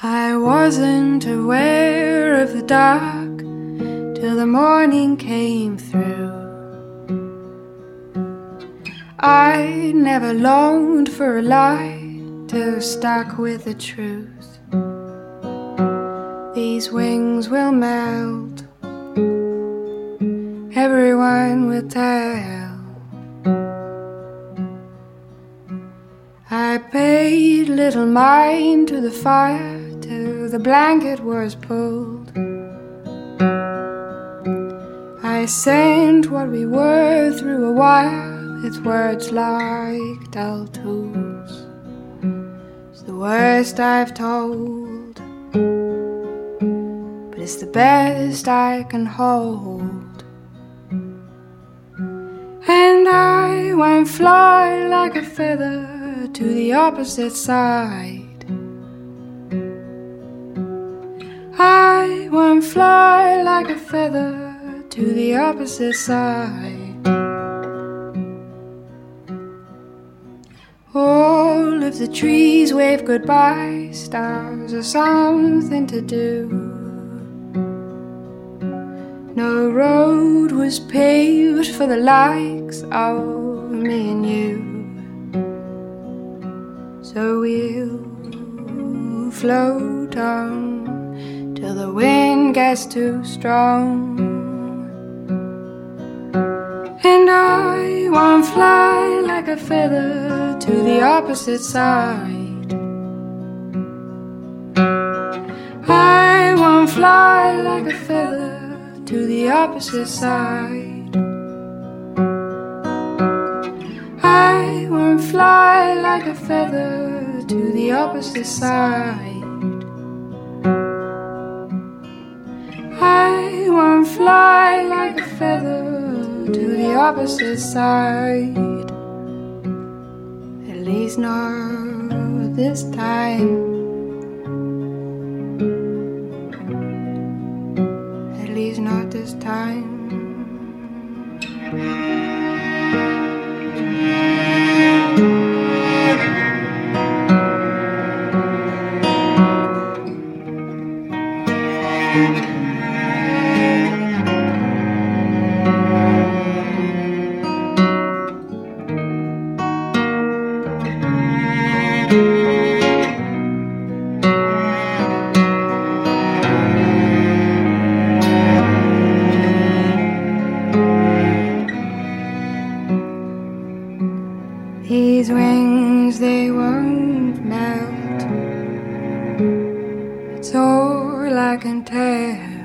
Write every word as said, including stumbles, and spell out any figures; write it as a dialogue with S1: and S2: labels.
S1: I wasn't aware of the dark till the morning came through. I never longed for a light till stuck with the truth. These wings will melt, everyone will tell. I paid little mind to the fire till the blanket was pulled. I sent what we were through a wire with words like dull tools. It's the worst I've told, but it's the best I can hold. And I won't fly like a feather to the opposite side. I won't fly like a feather to the opposite side. All of the trees wave goodbye, stars are something to do. No road was paved for the likes of me and you. So we'll float on till the wind gets too strong. And I won't fly like a feather to the opposite side. I won't fly like a feather to the opposite side. I won't fly like a feather to the opposite side. I won't fly like a feather to the opposite side. At least not this time. At least not this time. These wings, they won't melt. It's all I can tell.